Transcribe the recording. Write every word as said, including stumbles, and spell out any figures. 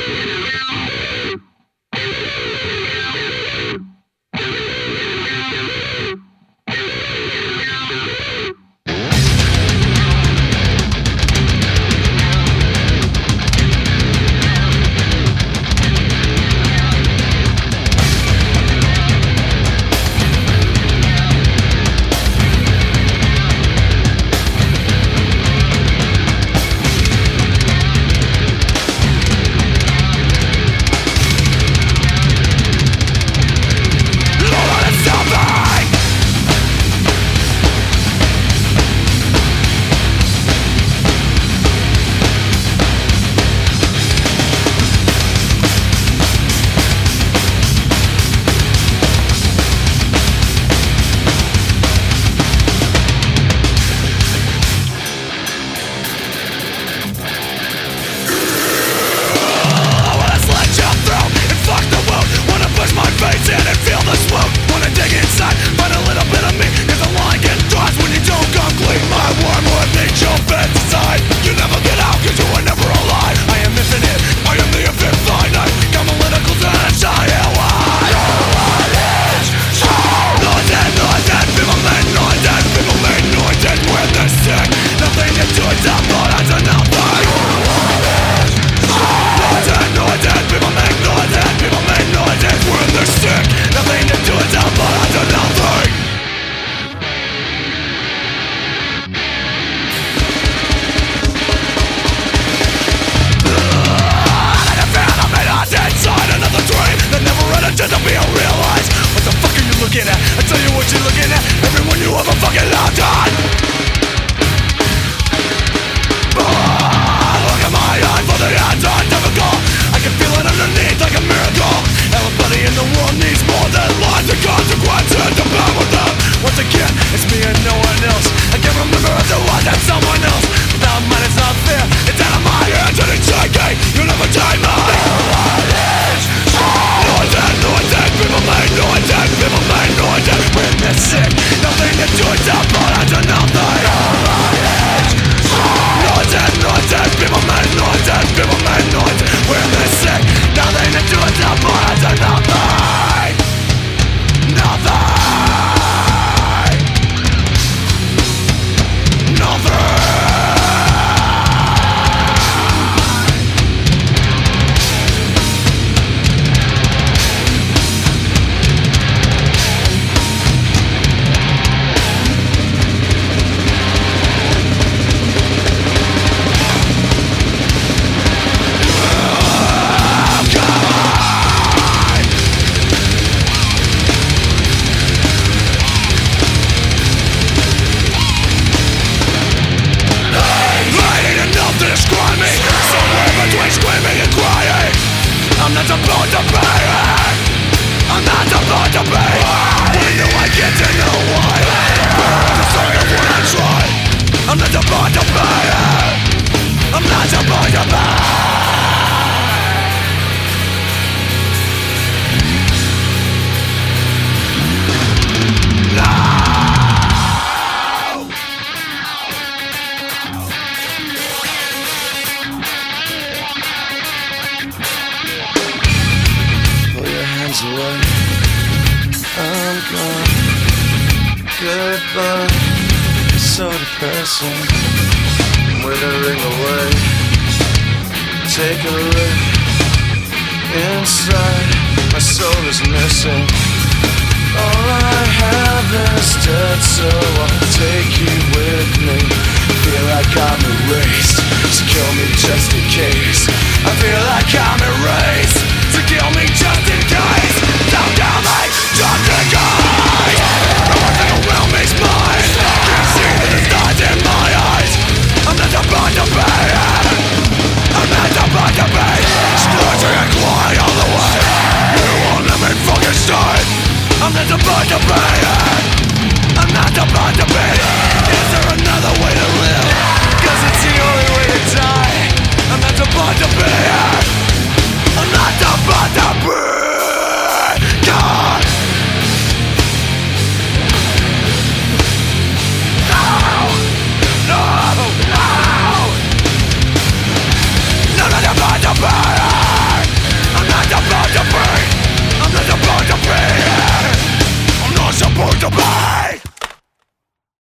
Goodbye, so depressing. Withering away, take a look inside. My soul is missing. All I have is dead, so I'll take you with me. Feel like I'm erased, so kill me just in case. I feel like I'm erased, so kill me just in case. Down, down, like just in case. Everything around me's mine. Can't see that there's light in my eyes. I'm not about to pay. I'm not about to pay. Splurging and clawing all the way. You won't let me fucking stay. I'm not about to pay. I'm not about to pay. Is there another way to live? Cause it's the only way to die. I'm not about to pay. your blood.